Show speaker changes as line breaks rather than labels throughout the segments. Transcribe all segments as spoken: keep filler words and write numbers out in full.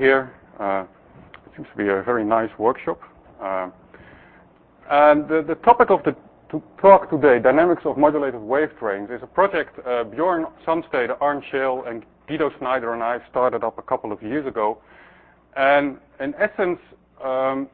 here. Uh, it seems to be a very nice workshop. Uh, and the, the topic of the to talk today, Dynamics of Modulated Wave Trains, is a project uh, Bjorn Sandstede, Arne Scheel, and Guido Snyder and I started up a couple of years ago. And in essence, um,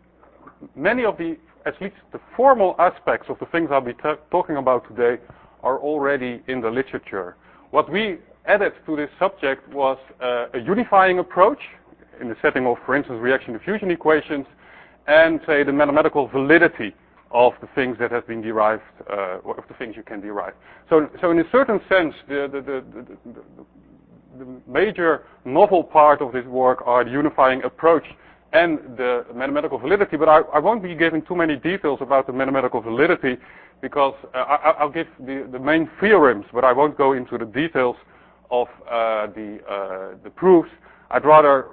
many of the, at least the formal aspects of the things I'll be talking about today are already in the literature. What we added to this subject was uh, a unifying approach in the setting of, for instance, reaction-diffusion equations, and say the mathematical validity of the things that have been derived, uh, of the things you can derive. So, so in a certain sense, the, the, the, the, the, the major novel part of this work are the unifying approach and the mathematical validity, but I, I won't be giving too many details about the mathematical validity because uh, I, I'll give the, the main theorems, but I won't go into the details of uh, the, uh, the proofs. I'd rather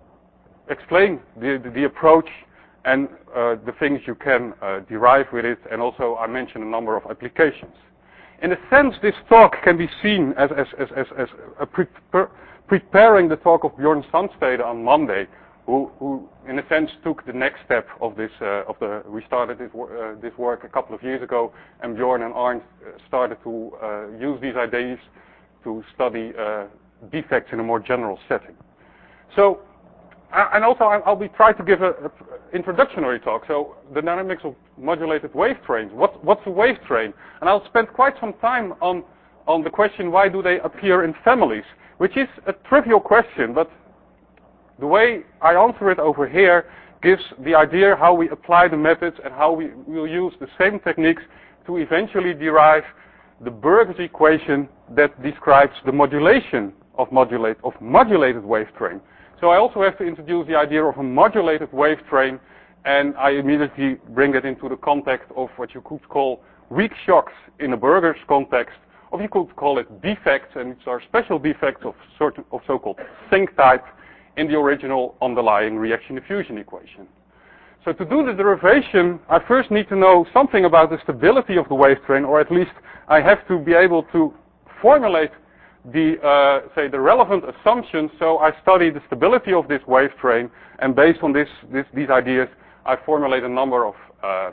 explain the, the, the approach and uh, the things you can uh, derive with it, and also I mentioned a number of applications. In a sense, this talk can be seen as, as, as, as, as a pre pre preparing the talk of Bjorn Sandstede on Monday, who, who in a sense took the next step of this, uh, of the, we started this, uh, this work a couple of years ago, and Bjorn and Arne started to uh, use these ideas to study uh, defects in a more general setting. So, and also I'll be trying to give an introductory talk. So the dynamics of modulated wave trains. What, what's a wave train? And I'll spend quite some time on, on the question, why do they appear in families? Which is a trivial question, but the way I answer it over here gives the idea how we apply the methods and how we will use the same techniques to eventually derive the Burgers equation that describes the modulation of, modulate, of modulated wave train. So I also have to introduce the idea of a modulated wave train, and I immediately bring it into the context of what you could call weak shocks in a Burgers context, or you could call it defects, and it's our special defects of sort of so-called sync type in the original underlying reaction-diffusion equation. So to do the derivation, I first need to know something about the stability of the wave train, or at least I have to be able to formulate the, uh, say, the relevant assumptions. So I study the stability of this wave train, and based on this, this, these ideas, I formulate a number of uh,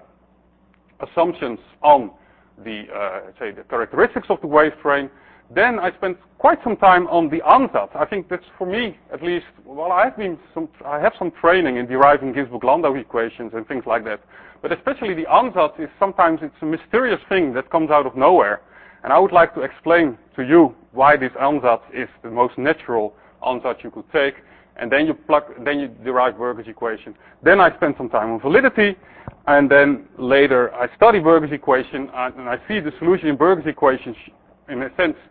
assumptions on the, uh, say, the characteristics of the wave train. Then I spent quite some time on the ansatz. I think that's, for me, at least, well, I have been some, I have some training in deriving Ginzburg-Landau equations and things like that. But especially the ansatz is sometimes, it's a mysterious thing that comes out of nowhere. And I would like to explain to you why this ansatz is the most natural ansatz you could take. And then you plug, then you derive Burgers equation. Then I spend some time on validity. And then later I study Burgers equation, and I see the solution in Burgers equations, in a sense,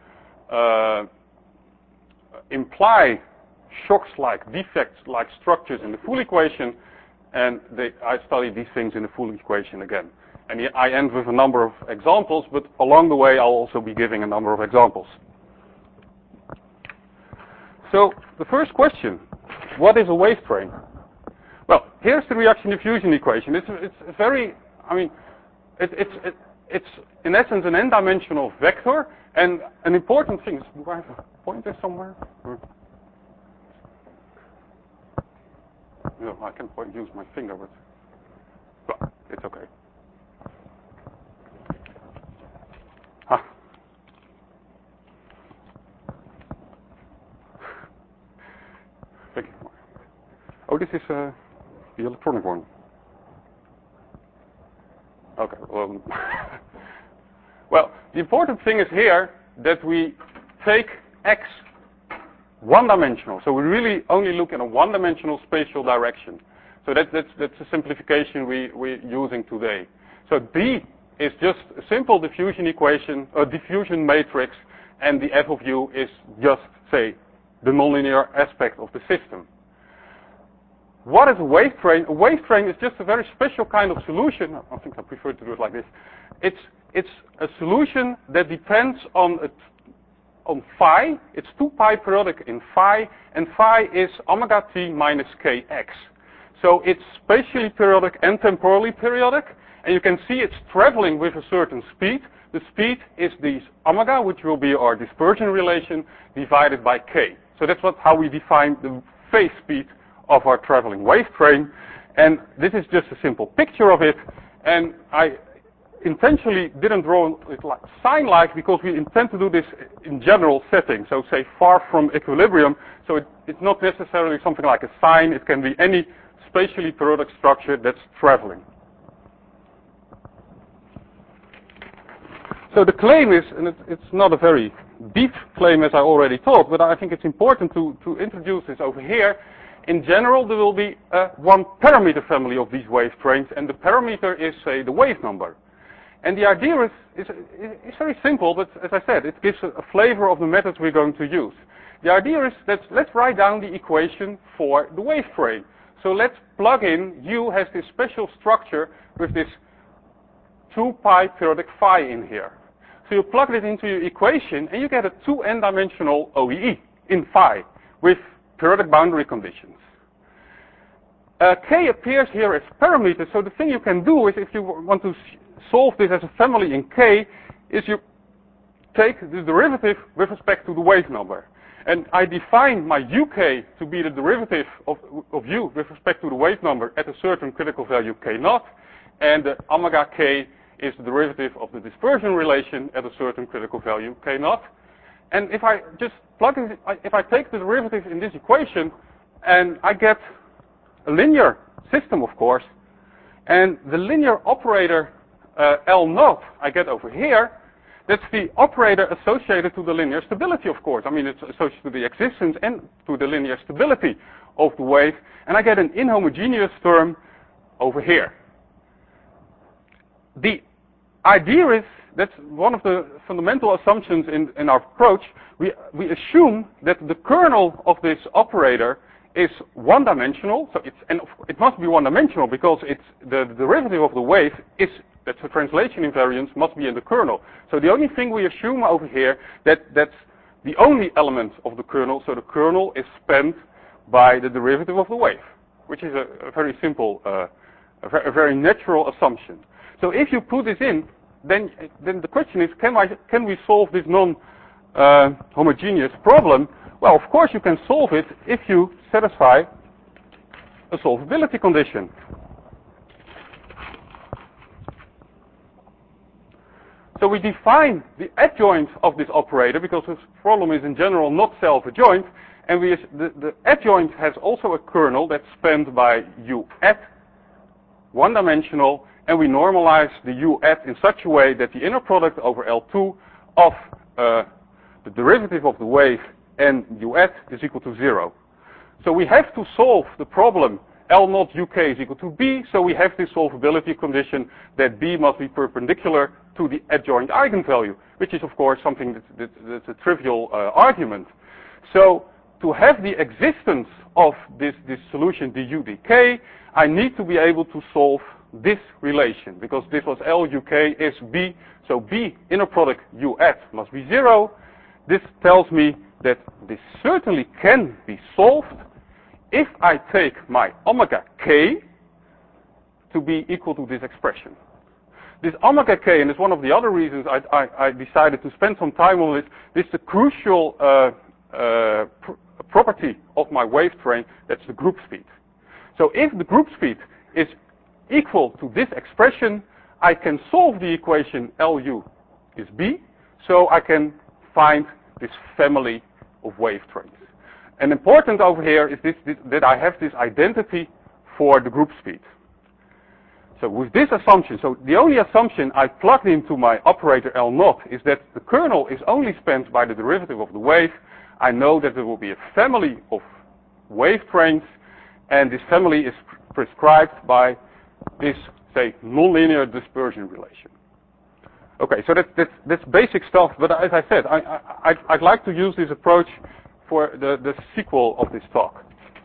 uh, imply shocks-like, defects-like structures in the full equation. And they, I study these things in the full equation again. And I end with a number of examples, but along the way I'll also be giving a number of examples. So the first question, what is a wave train? Well, here's the reaction-diffusion equation. It's, it's very, I mean, it, it's, it, it's in essence an n-dimensional vector, and an important thing is, do I have a pointer somewhere? Or? No, I can point, use my finger, but well, it's okay. Ah. Thank you. Oh, this is uh, the electronic one. Okay. Well, well, the important thing is here that we take X one-dimensional. So we really only look in a one-dimensional spatial direction. So that, that's, that's a simplification we, we're using today. So D is just a simple diffusion equation, a diffusion matrix, and the F of U is just, say, the nonlinear aspect of the system. What is a wave train? A wave train is just a very special kind of solution. I think I prefer to do it like this. It's, it's a solution that depends on a on phi. It's two pi periodic in phi, and phi is omega t minus kx. So it's spatially periodic and temporally periodic, and you can see it's traveling with a certain speed. The speed is this omega, which will be our dispersion relation, divided by k. So that's what, how we define the phase speed of our traveling wave train. And this is just a simple picture of it. And I intentionally didn't draw it like sine-like because we intend to do this in general settings. So say far from equilibrium. So it, it's not necessarily something like a sine. It can be any spatially periodic structure that's traveling. So the claim is, and it, it's not a very deep claim as I already taught, but I think it's important to, to introduce this over here. In general, there will be a one parameter family of these wave trains, and the parameter is, say, the wave number. And the idea is, is, is very simple, but as I said, it gives a, a flavor of the methods we're going to use. The idea is that let's write down the equation for the wave train. So let's plug in, U has this special structure with this two pi periodic phi in here. So you plug it into your equation and you get a two n-dimensional O E E in phi with periodic boundary conditions. Uh, K appears here as parameters, so the thing you can do is if you want to solve this as a family in K, is you take the derivative with respect to the wave number. And I define my U K to be the derivative of, of U with respect to the wave number at a certain critical value K naught, and the omega K is the derivative of the dispersion relation at a certain critical value K naught. And if I just plug in, if I take the derivative in this equation, and I get a linear system, of course, and the linear operator uh, L naught I get over here, that's the operator associated to the linear stability, of course. I mean, it's associated to the existence and to the linear stability of the wave, and I get an inhomogeneous term over here. The idea is, that's one of the fundamental assumptions in, in our approach, we, we assume that the kernel of this operator is one-dimensional, so it's, and it must be one-dimensional because it's the, the derivative of the wave is, that's the translation invariance, must be in the kernel. So the only thing we assume over here, that that's the only element of the kernel, so the kernel is spanned by the derivative of the wave, which is a, a very simple, uh, a, ver a very natural assumption. So if you put this in, then then the question is, can I can we solve this non-homogeneous uh, problem? Well, of course you can solve it if you satisfy a solvability condition. So we define the adjoint of this operator because this problem is in general not self-adjoint, and we the, the adjoint has also a kernel that's spanned by U at one-dimensional. And we normalize the U at in such a way that the inner product over L two of uh, the derivative of the wave and U at is equal to zero. So we have to solve the problem L naught U K is equal to B, so we have this solvability condition that B must be perpendicular to the adjoint eigenvalue, which is of course something that's, that's, that's a trivial uh, argument. So to have the existence of this, this solution du dk, I need to be able to solve this relation, because this was L U K is B, so B inner product U at must be zero. This tells me that this certainly can be solved if I take my omega K to be equal to this expression. This omega K, and it's one of the other reasons I, I, I decided to spend some time on this, this is the crucial uh, uh, pr property of my wave train, that's the group speed. So if the group speed is equal to this expression, I can solve the equation L U is B, so I can find this family of wave trains. And important over here is this, this, that I have this identity for the group speed. So with this assumption, so the only assumption I plugged into my operator L naught is that the kernel is only spanned by the derivative of the wave. I know that there will be a family of wave trains, and this family is prescribed by this, say, nonlinear dispersion relation. Okay, so that's, that's, that's basic stuff, but as I said, I, I, I'd like to use this approach for the, the sequel of this talk.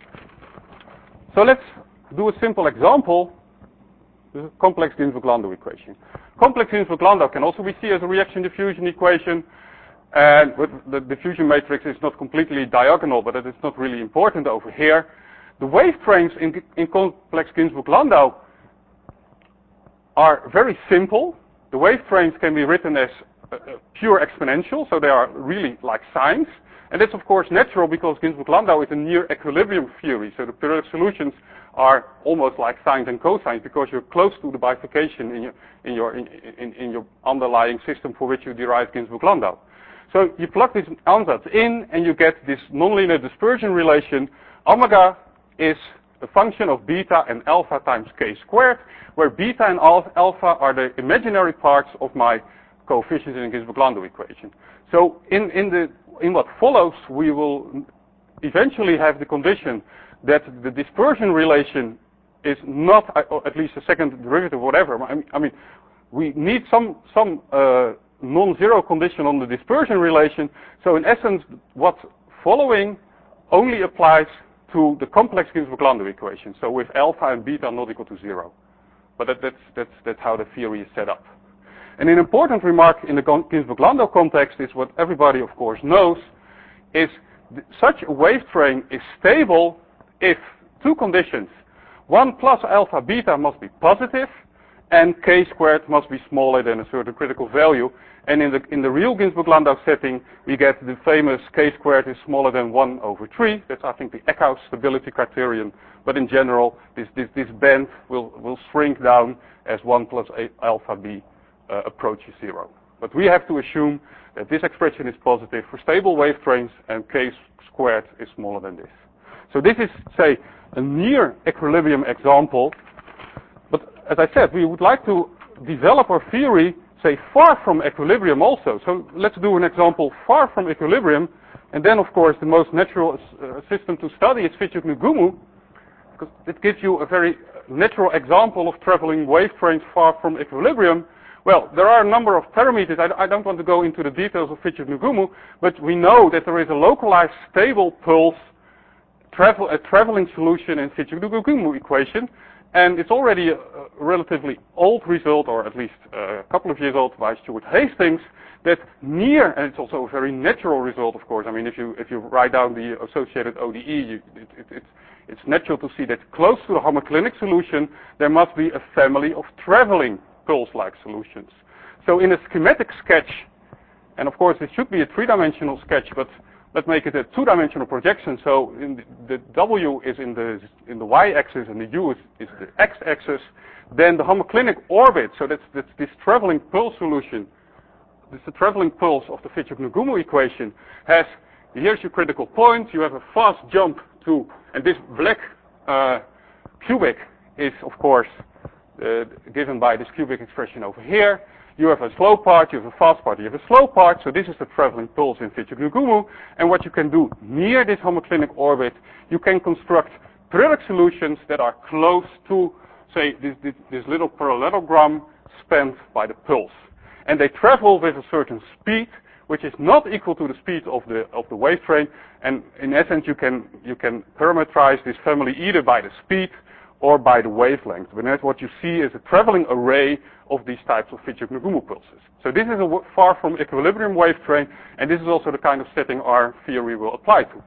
So let's do a simple example. This is a complex Ginzburg-Landau equation. Complex Ginzburg-Landau can also be seen as a reaction-diffusion equation, and with the diffusion matrix is not completely diagonal, but it is not really important over here. The wave trains in, in complex Ginzburg-Landau are very simple. The wave trains can be written as uh, pure exponential, so they are really like sines. And that's of course natural because Ginzburg-Landau is a near equilibrium theory. So the periodic solutions are almost like sines and cosines because you're close to the bifurcation in your in your in, in, in your underlying system for which you derive Ginzburg-Landau. So you plug this ansatz in and you get this nonlinear dispersion relation. Omega is a function of beta and alpha times k squared, where beta and alpha are the imaginary parts of my coefficients in the Ginzburg-Landau equation. So in, in, the, in what follows, we will eventually have the condition that the dispersion relation is not, at least a second derivative, whatever. I mean, I mean we need some, some uh, non-zero condition on the dispersion relation. So in essence, what's following only applies to the complex Ginzburg-Landau equation. So with alpha and beta not equal to zero. But that, that's, that's, that's how the theory is set up. And an important remark in the Ginzburg-Landau context is what everybody, of course, knows, is th such a wave train is stable if two conditions, one plus alpha beta must be positive, and k squared must be smaller than a certain critical value. And in the in the real Ginzburg-Landau setting, we get the famous k squared is smaller than one over three. That's, I think, the Eckhouse stability criterion. But in general, this this, this band will will shrink down as one plus alpha b uh, approaches zero. But we have to assume that this expression is positive for stable wave trains, and k squared is smaller than this. So this is, say, a near equilibrium example. But as I said, we would like to develop our theory, say, far from equilibrium also. So let's do an example far from equilibrium. And then, of course, the most natural uh, system to study is Fitchuk-Ngumu, because it gives you a very natural example of traveling wave trains far from equilibrium. Well, there are a number of parameters. I, I don't want to go into the details of Fitchuk-Ngumu, but we know that there is a localized stable pulse travel, a traveling solution in Fitchuk-Ngumu equation. And it's already a, a relatively old result, or at least uh, a couple of years old, by Stuart Hastings, that near, and it's also a very natural result, of course. I mean, if you if you write down the associated O D E, you, it, it, it's it's natural to see that close to the homoclinic solution, there must be a family of traveling pulse-like solutions. So in a schematic sketch, and of course it should be a three-dimensional sketch, but let's make it a two-dimensional projection. So in the, the W is in the in the y-axis and the U is, is the x-axis. Then the homoclinic orbit, so that's, that's this traveling pulse solution. This is the traveling pulse of the Fitchuk-Ngumu equation. Has, here's your critical point. You have a fast jump to, and this black uh, cubic is, of course, uh, given by this cubic expression over here. You have a slow part, you have a fast part, you have a slow part, so this is the traveling pulse in Fitchuk-Ngumu. And what you can do near this homoclinic orbit, you can construct periodic solutions that are close to, say, this, this, this little parallelogram spanned by the pulse. And they travel with a certain speed, which is not equal to the speed of the of the wave train. And in essence, you can you can parameterize this family either by the speed or by the wavelength. But that's what you see is a traveling array of these types of Fitchuk-Ngumu pulses. So this is a far from equilibrium wave train, and this is also the kind of setting our theory will apply to.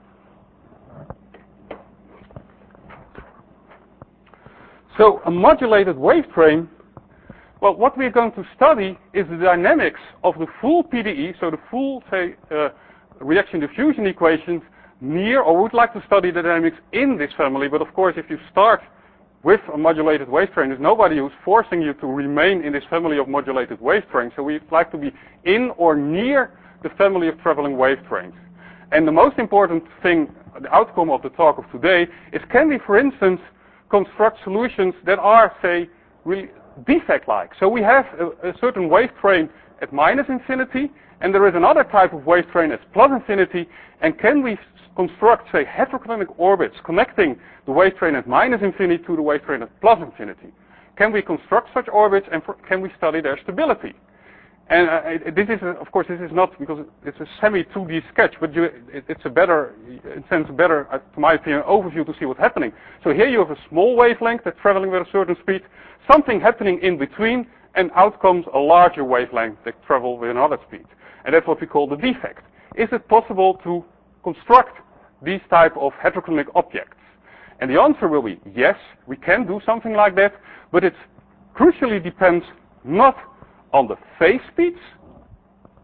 So a modulated wave train, well, what we're going to study is the dynamics of the full P D E, so the full, say, uh, reaction diffusion equations near, or would like to study the dynamics in this family. But of course, if you start with a modulated wave train, there's nobody who's forcing you to remain in this family of modulated wave trains. So we'd like to be in or near the family of traveling wave trains. And the most important thing, the outcome of the talk of today, is can we, for instance, construct solutions that are, say, really defect-like. So we have a, a certain wave train at minus infinity, and there is another type of wave train at plus infinity, and can we construct, say, heteroclinic orbits connecting the wave train at minus infinity to the wave train at plus infinity? Can we construct such orbits, and for, can we study their stability? And uh, it, this is, a, of course, this is not, because it's a semi two D sketch, but you, it, it's a better, in a sense, better, uh, to my opinion, overview to see what's happening. So here you have a small wavelength that's traveling with a certain speed, something happening in between, and out comes a larger wavelength that travels with another speed. And that's what we call the defect. Is it possible to construct these type of heteroclinic objects? And the answer will be yes, we can do something like that, but it crucially depends not on the phase speeds,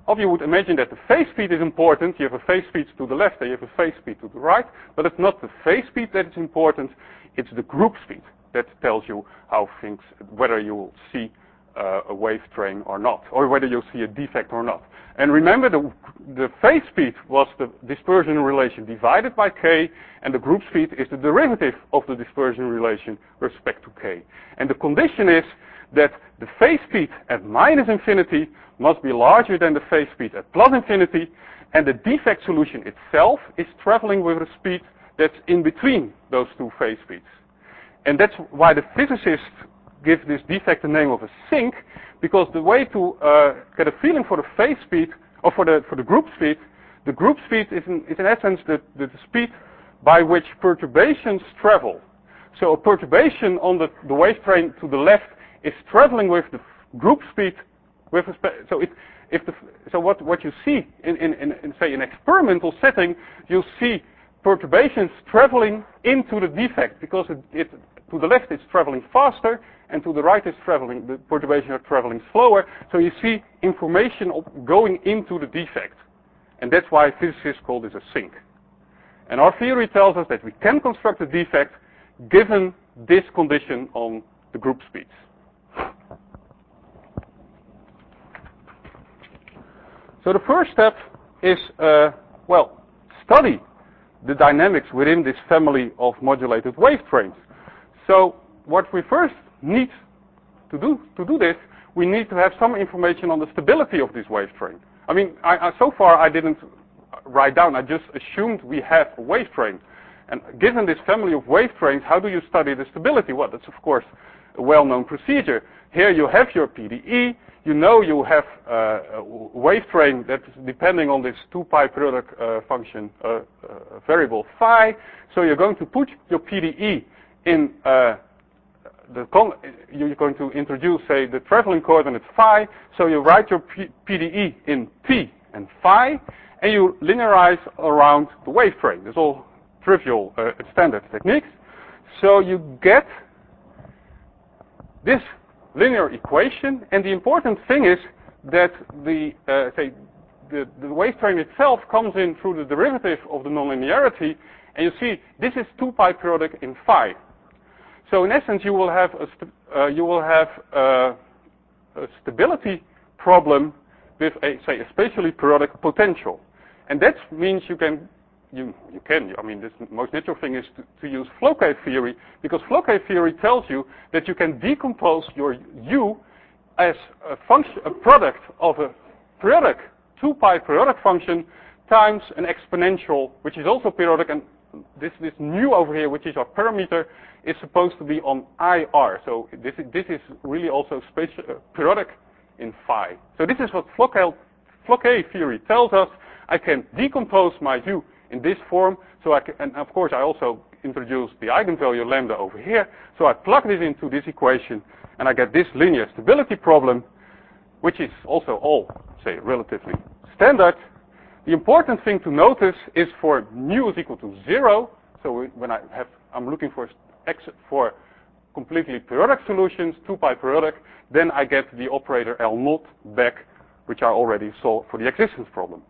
of you would imagine that the phase speed is important. You have a phase speed to the left and you have a phase speed to the right, but it's not the phase speed that is important, it's the group speed that tells you how things, whether you will see uh, a wave train or not, or whether you'll see a defect or not. And remember, the, the phase speed was the dispersion relation divided by k, and the group speed is the derivative of the dispersion relation with respect to k. And the condition is that the phase speed at minus infinity must be larger than the phase speed at plus infinity, and the defect solution itself is traveling with a speed that's in between those two phase speeds. And that's why the physicists give this defect the name of a sink, because the way to uh, get a feeling for the phase speed, or for the for the group speed, the group speed is in, is in essence the, the, the speed by which perturbations travel. So a perturbation on the, the wave train to the left is traveling with the group speed with respect. So it, if the so what what you see in, in, in, in say an experimental setting, you'll see perturbations traveling into the defect, because it, it to the left it's traveling faster, and to the right it's traveling, the perturbations are traveling slower. So you see information going into the defect. And that's why physicists call this a sink. And our theory tells us that we can construct a defect given this condition on the group speeds. So the first step is, uh, well, study the dynamics within this family of modulated wave trains. So what we first need to do to do this, we need to have some information on the stability of this wave train. I mean, I, I, so far I didn't write down, I just assumed we have a wave train. And given this family of wave trains, how do you study the stability? Well, that's of course a well-known procedure. Here you have your P D E, you know you have uh, a wave train that's depending on this two pi periodic uh, function uh, uh, variable phi. So you're going to put your P D E in uh, the con you're going to introduce, say, the traveling coordinate phi. So you write your P PDE in t and phi, and you linearize around the wave train. It's all trivial uh, standard techniques. So you get this linear equation, and the important thing is that the uh, say the, the wave train itself comes in through the derivative of the nonlinearity, and you see this is two pi periodic in phi. So in essence, you will have a uh, you will have a, a stability problem with a say a spatially periodic potential, and that means you can you you can I mean this most natural thing is to, to use Floquet theory, because Floquet theory tells you that you can decompose your U as a function a product of a periodic two pi periodic function times an exponential which is also periodic, and this this nu over here, which is our parameter, is supposed to be on I R. So this is, this is really also spatial, uh, periodic in phi. So this is what Floquet, Floquet theory tells us. I can decompose my U in this form. So I can, and of course I also introduce the eigenvalue lambda over here. So I plug this into this equation, and I get this linear stability problem, which is also all, say, relatively standard. The important thing to notice is for nu is equal to zero. So when I have, I'm looking for X for completely periodic solutions, two pi periodic, then I get the operator L naught back, which I already saw for the existence problem.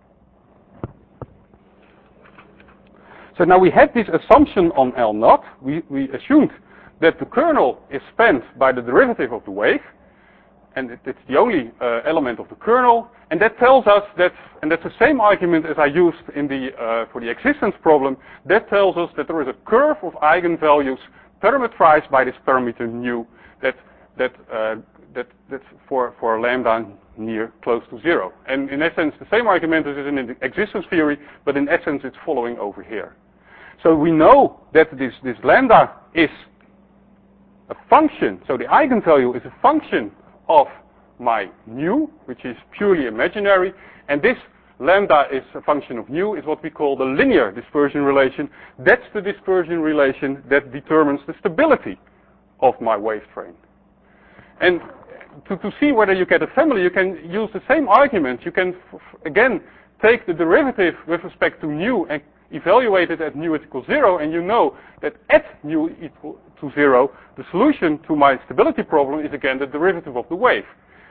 So now we had this assumption on L naught. We, we assumed that the kernel is spanned by the derivative of the wave, and it, it's the only uh, element of the kernel, and that tells us that, and that's the same argument as I used in the uh, for the existence problem. That tells us that there is a curve of eigenvalues parametrized by this parameter nu that that uh, that that's for for lambda near close to zero. And in essence, the same argument as in the existence theory, but in essence, it's following over here. So we know that this this lambda is a function. So the eigenvalue is a function of my nu, which is purely imaginary, and this lambda is a function of nu, is what we call the linear dispersion relation. That's the dispersion relation that determines the stability of my wave train. And to, to see whether you get a family, you can use the same argument. You can, again, take the derivative with respect to nu and evaluate it at nu equals zero, and you know that at nu equal to zero, the solution to my stability problem is again the derivative of the wave.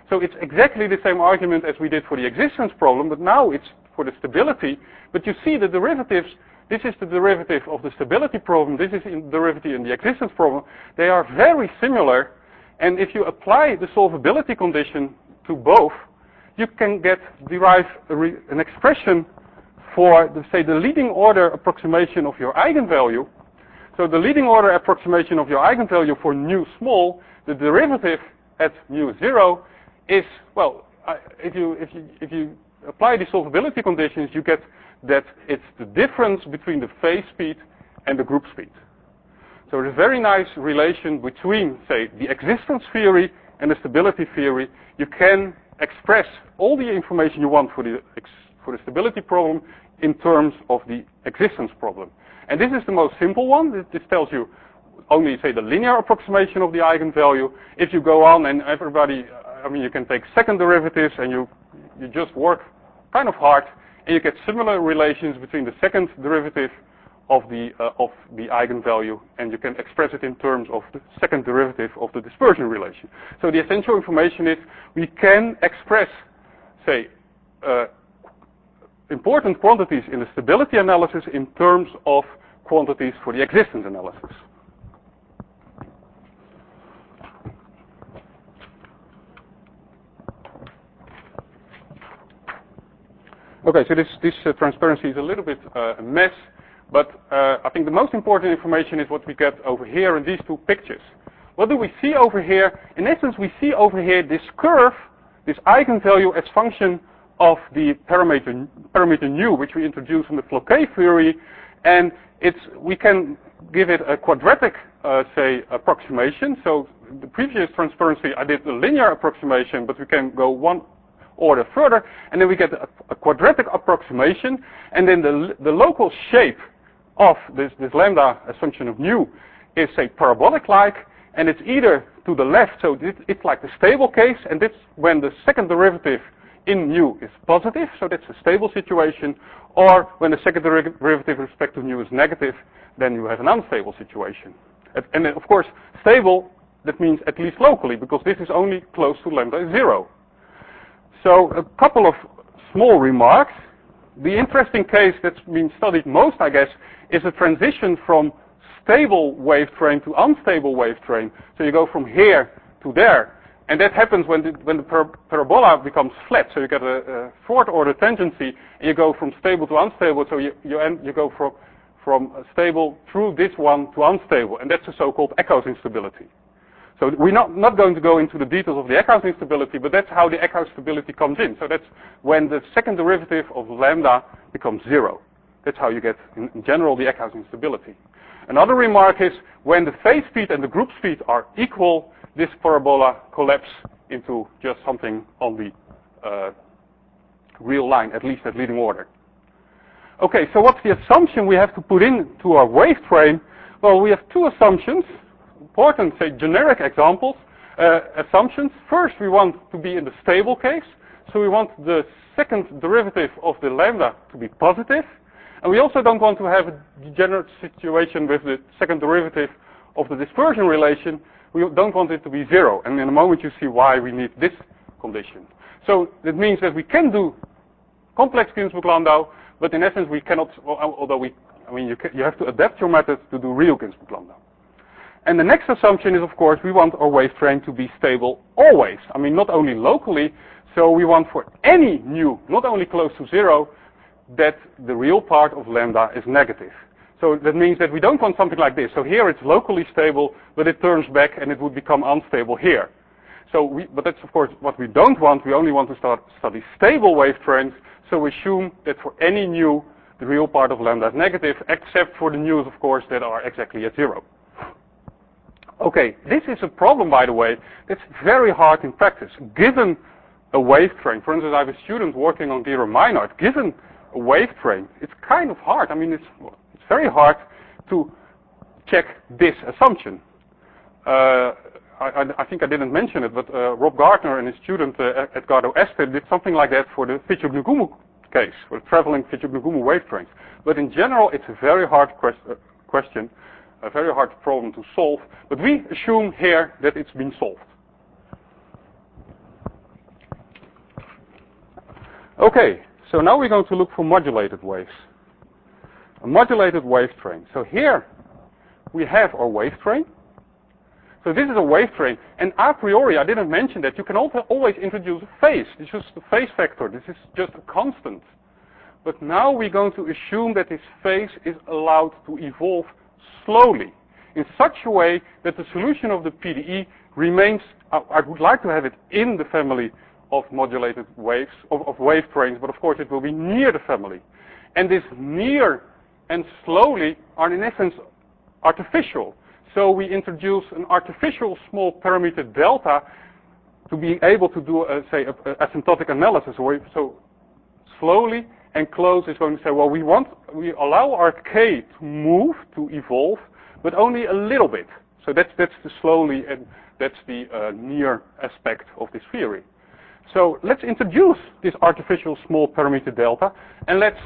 So it's exactly the same argument as we did for the existence problem, but now it's for the stability. But you see the derivatives, this is the derivative of the stability problem, this is the derivative in the existence problem. They are very similar, and if you apply the solvability condition to both, you can get derive a re, an expression for, the, say, the leading order approximation of your eigenvalue. So the leading order approximation of your eigenvalue for nu small, the derivative at mu zero is, well, uh, if you if you if you apply the solvability conditions, you get that it's the difference between the phase speed and the group speed. So there's a very nice relation between, say, the existence theory and the stability theory. You can express all the information you want for the for the stability problem in terms of the existence problem. And this is the most simple one. This, this tells you only, say, the linear approximation of the eigenvalue. If you go on and everybody, I mean, you can take second derivatives and you you just work kind of hard, and you get similar relations between the second derivative of the uh, of the eigenvalue, and you can express it in terms of the second derivative of the dispersion relation. So the essential information is we can express, say, uh, important quantities in the stability analysis in terms of quantities for the existence analysis. Okay, so this, this uh, transparency is a little bit uh, a mess, but uh, I think the most important information is what we get over here in these two pictures. What do we see over here? In essence, we see over here this curve, this eigenvalue as function of the parameter, parameter nu, which we introduced in the Floquet theory, and it's, we can give it a quadratic, uh, say, approximation. So the previous transparency, I did a linear approximation, but we can go one order further, and then we get a, a quadratic approximation, and then the, the local shape of this, this lambda assumption of nu is, say, parabolic-like, and it's either to the left, so it, it's like the stable case, and that's when the second derivative in nu is positive, so that's a stable situation, or when the second derivative with respect to nu is negative, then you have an unstable situation. And then, of course, stable, that means at least locally, because this is only close to lambda zero. So a couple of small remarks. The interesting case that's been studied most, I guess, is a transition from stable wave train to unstable wave train. So you go from here to there. And that happens when the, when the par parabola becomes flat. So you get a, a fourth order tangency, and you go from stable to unstable. So you, you, end, you go from, from stable through this one to unstable. And that's the so-called Eckhouse instability. So we're not, not going to go into the details of the Eckhouse instability, but that's how the Eckhouse stability comes in. So that's when the second derivative of lambda becomes zero. That's how you get, in, in general, the Eckhouse instability. Another remark is when the phase speed and the group speed are equal, this parabola collapses into just something on the uh, real line, at least at leading order. Okay, so what's the assumption we have to put into our wave train? Well, we have two assumptions. Important, say, generic examples, uh, assumptions. First, we want to be in the stable case. So we want the second derivative of the lambda to be positive. And we also don't want to have a degenerate situation with the second derivative of the dispersion relation. We don't want it to be zero. And in a moment you see why we need this condition. So that means that we can do complex Ginzburg-Landau, but in essence we cannot, although we, I mean, you, can, you have to adapt your method to do real Ginzburg-Landau. And the next assumption is, of course, we want our wave train to be stable always. I mean, not only locally, so we want for any nu, not only close to zero, that the real part of lambda is negative. So that means that we don't want something like this. So here it's locally stable, but it turns back and it would become unstable here. So we, but that's, of course, what we don't want. We only want to start study stable wave trains. So we assume that for any nu, the real part of lambda is negative, except for the nus, of course, that are exactly at zero. Okay, this is a problem, by the way, that's very hard in practice. Given a wave train, for instance, I have a student working on Gerer-Meinhardt. Given a wave train, it's kind of hard. I mean, it's, it's very hard to check this assumption. Uh, I, I think I didn't mention it, but uh, Rob Gardner and his student uh, Edgardo Este did something like that for the Fitchuk-Ngumu case, for traveling Fitchuk-Ngumu wave trains. But in general, it's a very hard quest uh, question. A very hard problem to solve, but we assume here that it's been solved. Okay, so now we're going to look for modulated waves. A modulated wave train. So here we have our wave train. So this is a wave train, and a priori, I didn't mention that, you can also always introduce a phase. It's just a phase factor. This is just a constant. But now we're going to assume that this phase is allowed to evolve slowly, in such a way that the solution of the P D E remains, I would like to have it in the family of modulated waves, of, of wave trains, but of course it will be near the family. And this near and slowly are in essence artificial. So we introduce an artificial small parameter delta to be able to do, a, say, an asymptotic analysis. So slowly and close is going to say, well, we want, we allow our K to move, to evolve, but only a little bit. So that's, that's the slowly, and that's the uh, near aspect of this theory. So let's introduce this artificial small parameter delta, and let's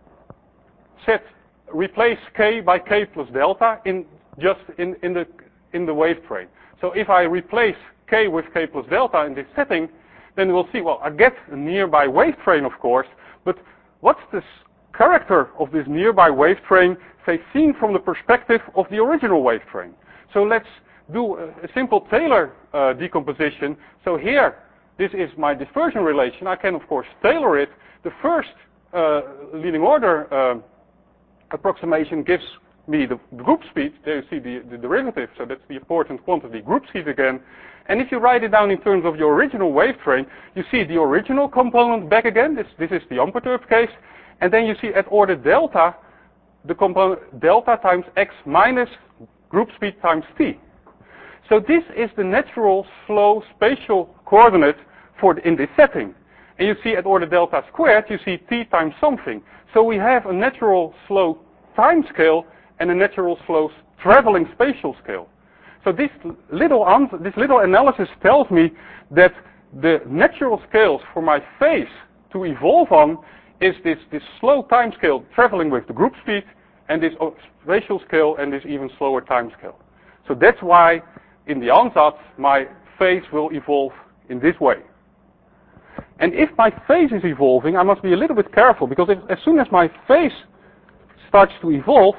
set, replace K by K plus delta in just in, in the in the wave train. So if I replace K with K plus delta in this setting, then we'll see, well, I get a nearby wave train, of course, but what's the character of this nearby wave train, say, seen from the perspective of the original wave train? So let's do a, a simple Taylor uh, decomposition. So here, this is my dispersion relation. I can, of course, tailor it. The first uh, leading order uh, approximation gives me the group speed. There you see the, the derivative, so that's the important quantity, group speed again. And if you write it down in terms of your original wave train, you see the original component back again. This, this is the unperturbed case. And then you see at order delta, the component delta times x minus group speed times t. So this is the natural slow spatial coordinate for the, in this setting. And you see at order delta squared, you see t times something. So we have a natural slow time scale and a natural slow traveling spatial scale. So this little, this little analysis tells me that the natural scales for my phase to evolve on is this, this slow time scale traveling with the group speed, and this spatial scale and this even slower time scale. So that's why in the ansatz my phase will evolve in this way. And if my phase is evolving, I must be a little bit careful, because if, as soon as my phase starts to evolve,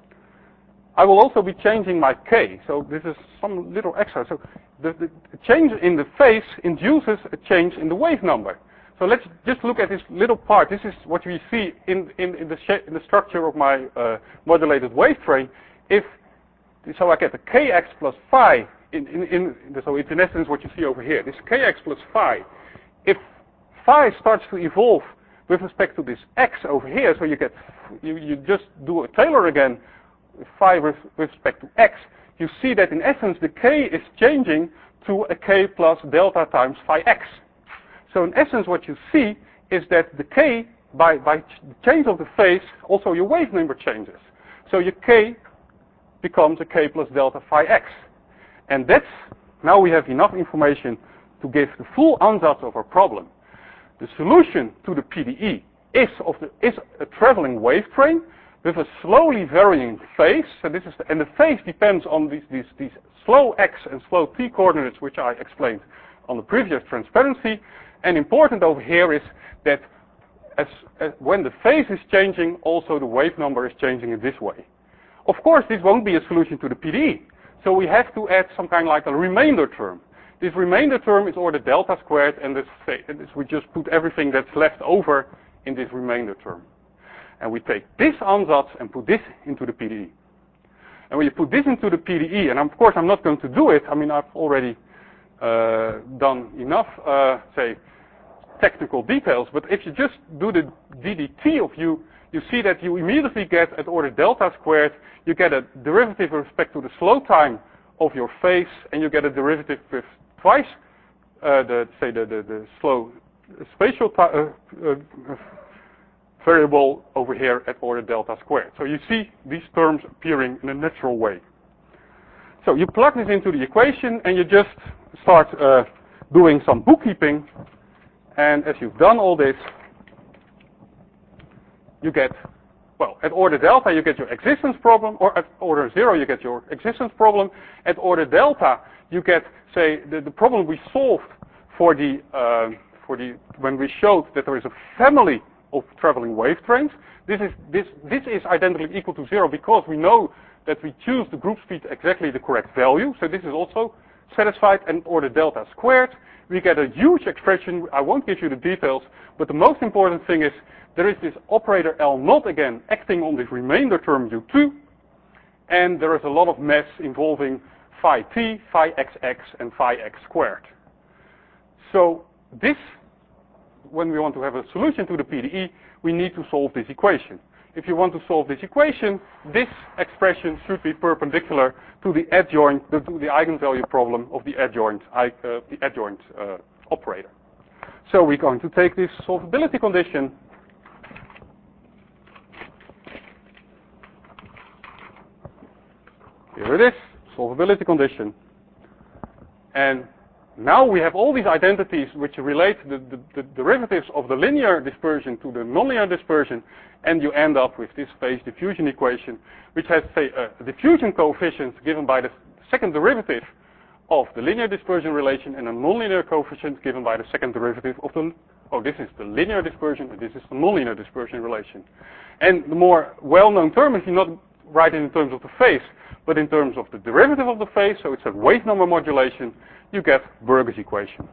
I will also be changing my K. So this is some little extra. So the, the change in the phase induces a change in the wave number. So let's just look at this little part. This is what we see in, in, in, the, in the structure of my uh, modulated wave train. If so, I get the Kx plus phi. In, in, in, so it's in essence what you see over here. This Kx plus phi. If phi starts to evolve with respect to this x over here, so you get you, you just do a Taylor again. Phi with respect to x, you see that in essence the K is changing to a K plus delta times phi x. So in essence what you see is that the K, by, by change of the phase, also your wave number changes. So your K becomes a K plus delta phi x. And that's, now we have enough information to give the full ansatz of our problem. The solution to the P D E is, of the, is a traveling wave train with a slowly varying phase, so this is the, and the phase depends on these, these, these slow x and slow t coordinates, which I explained on the previous transparency. And important over here is that as, as when the phase is changing, also the wave number is changing in this way. Of course, this won't be a solution to the P D E, so we have to add some kind of like a remainder term. This remainder term is order delta squared, and this, this, we just put everything that's left over in this remainder term. And we take this ansatz and put this into the P D E. And when you put this into the P D E, and of course I'm not going to do it, I mean I've already uh, done enough, uh, say, technical details, but if you just do the D D T of u, you see that you immediately get at order delta squared, you get a derivative with respect to the slow time of your phase, and you get a derivative with twice, uh, the, say, the, the, the slow spatial time, uh, uh, variable over here at order delta squared. So you see these terms appearing in a natural way. So you plug this into the equation and you just start uh, doing some bookkeeping. And as you've done all this, you get, well, at order delta you get your existence problem, or at order zero you get your existence problem. At order delta you get, say, the, the problem we solved for the uh, for the when we showed that there is a family of traveling wave trains. This is this this is identically equal to zero because we know that we choose the group speed exactly the correct value. So this is also satisfied, and order delta squared. We get a huge expression. I won't give you the details, but the most important thing is there is this operator L naught again acting on this remainder term U two, and there is a lot of mass involving phi t, phi xx, and phi x squared. So this, when we want to have a solution to the P D E, we need to solve this equation. If you want to solve this equation, this expression should be perpendicular to the adjoint, to the eigenvalue problem of the adjoint, uh, the adjoint uh, operator. So we're going to take this solvability condition. Here it is, solvability condition. And now we have all these identities which relate the, the, the derivatives of the linear dispersion to the nonlinear dispersion, and you end up with this phase diffusion equation, which has, say, a diffusion coefficient given by the second derivative of the linear dispersion relation and a nonlinear coefficient given by the second derivative of the, oh, this is the linear dispersion and this is the nonlinear dispersion relation. And the more well-known term is you not write it in terms of the phase, but in terms of the derivative of the phase, so it's a wave number modulation, you get Burger's equation.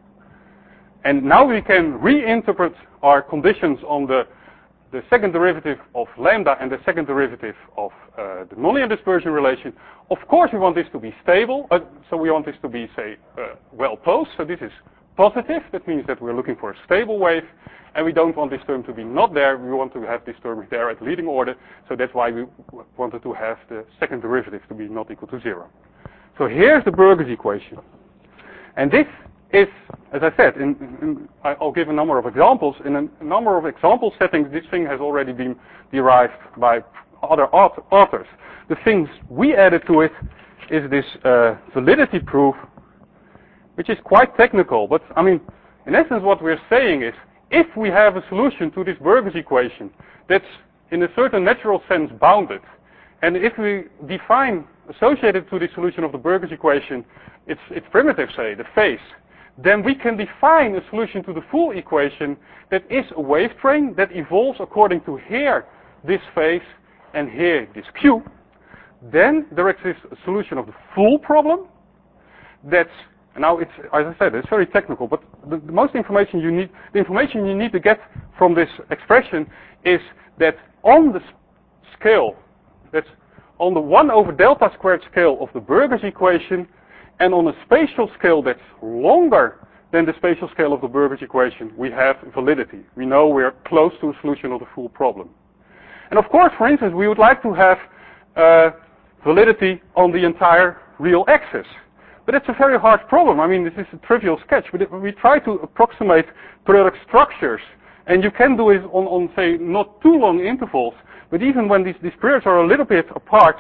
And now we can reinterpret our conditions on the, the second derivative of lambda and the second derivative of uh, the nonlinear dispersion relation. Of course we want this to be stable, uh, so we want this to be, say, uh, well posed, so this is positive, that means that we're looking for a stable wave, and we don't want this term to be not there, we want to have this term there at leading order, so that's why we wanted to have the second derivative to be not equal to zero. So here's the Burger's equation. And this is, as I said, in, in, I'll give a number of examples. In a number of example settings, this thing has already been derived by other authors. The things we added to it is this uh, validity proof, which is quite technical. But, I mean, in essence what we're saying is, if we have a solution to this Burger's equation that's in a certain natural sense bounded, and if we define associated to the solution of the Burger's equation its, its primitive, say, the phase, then we can define a solution to the full equation that is a wave train that evolves according to here this phase and here this Q. Then there exists a solution of the full problem that's, now it's, as I said, it's very technical, but the, the most information you need, the information you need to get from this expression is that on the scale, that's on the one over delta squared scale of the Burger's equation, and on a spatial scale that's longer than the spatial scale of the Burger's equation, we have validity. We know we're close to a solution of the full problem. And of course, for instance, we would like to have uh, validity on the entire real axis. But it's a very hard problem. I mean, this is a trivial sketch, but it, we try to approximate periodic structures. And you can do it on, on, say, not too long intervals, but even when these, these periods are a little bit apart,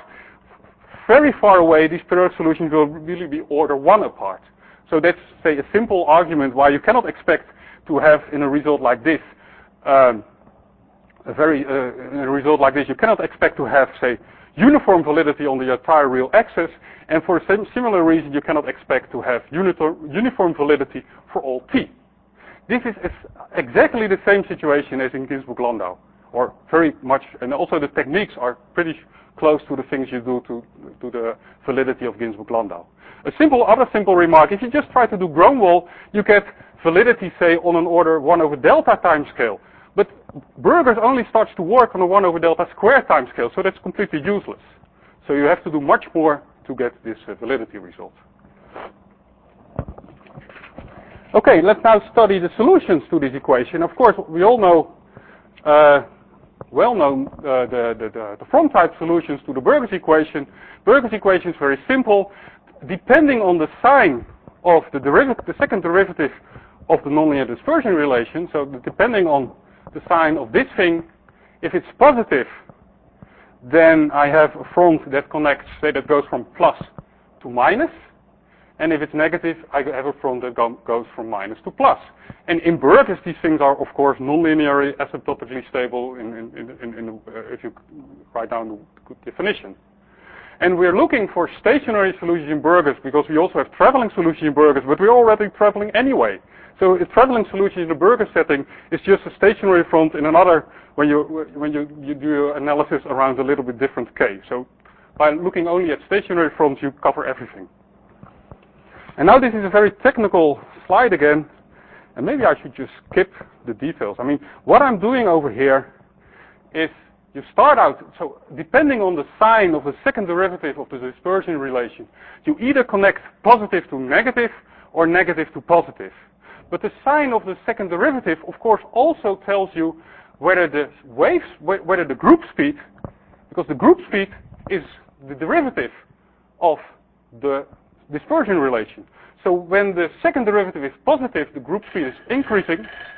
very far away, these periodic solutions will really be order one apart. So that's, say, a simple argument why you cannot expect to have, in a result like this, um, a very, uh, in a result like this, you cannot expect to have, say, uniform validity on the entire real axis, and for a sim similar reason, you cannot expect to have uniform validity for all t. This is exactly the same situation as in Ginzburg-Landau, or very much, and also the techniques are pretty close to the things you do to, to the validity of Ginzburg-Landau. A simple, other simple remark, if you just try to do Gromwall, you get validity, say, on an order one over delta time scale. But Burger's only starts to work on a one over delta square time scale, so that's completely useless. So you have to do much more to get this uh, validity result. Okay, let's now study the solutions to this equation. Of course, we all know, uh, well known, uh, the, the, the, the from type solutions to the Burger's equation. Burger's equation is very simple. Depending on the sign of the derivative, the second derivative of the nonlinear dispersion relation, so depending on the sign of this thing, if it's positive, then I have a front that connects, say, that goes from plus to minus. And if it's negative, I have a front that go, goes from minus to plus. And in Burger's, these things are, of course, nonlinearly asymptotically stable in, in, in, in, in uh, if you write down the good definition. And we're looking for stationary solutions in burgers because we also have traveling solutions in burgers, but we're already traveling anyway. So a traveling solution in a burger setting is just a stationary front in another when you when you, you do your analysis around a little bit different case. So by looking only at stationary fronts, you cover everything. And now this is a very technical slide again, and maybe I should just skip the details. I mean, what I'm doing over here is you start out, so depending on the sign of the second derivative of the dispersion relation, you either connect positive to negative or negative to positive. But the sign of the second derivative, of course, also tells you whether the waves, whether the group speed, because the group speed is the derivative of the dispersion relation. So when the second derivative is positive, the group speed is increasing.